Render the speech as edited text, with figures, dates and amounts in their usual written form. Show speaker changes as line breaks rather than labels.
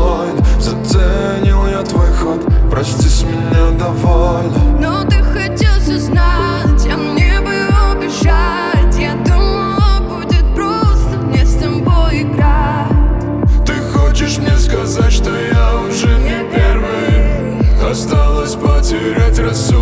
достойна. Заценил я твой ход, прости, с меня довольна.
Но ты хотел все знать, а мне бы убежать. Я думала, будет просто мне с тобой играть.
Ты хочешь мне сказать, что я уже не первый? Осталось потерять рассудок.